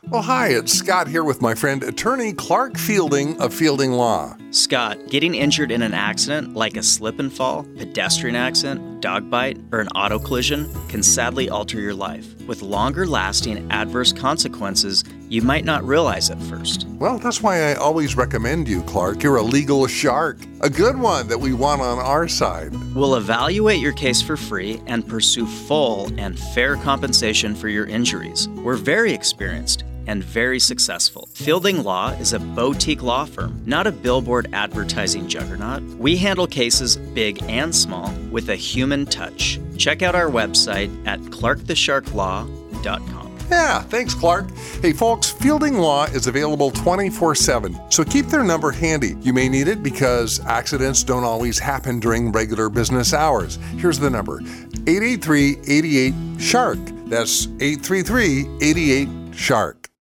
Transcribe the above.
Well, hi, it's Scott here with my friend attorney Clark Fielding of Fielding Law. Scott, getting injured in an accident like a slip and fall, pedestrian accident, dog bite, or an auto collision can sadly alter your life with longer-lasting adverse consequences you might not realize at first. Well, that's why I always recommend you, Clark. You're a legal shark, a good one that we want on our side. We'll evaluate your case for free and pursue full and fair compensation for your injuries. We're very experienced and very successful. Fielding Law is a boutique law firm, not a billboard advertising juggernaut. We handle cases big and small with a human touch. Check out our website at clarkthesharklaw.com. Yeah, thanks, Clark. Hey, folks, Fielding Law is available 24/7, so keep their number handy. You may need it because accidents don't always happen during regular business hours. Here's the number, 883-88-SHARK. That's 833-88-SHARK.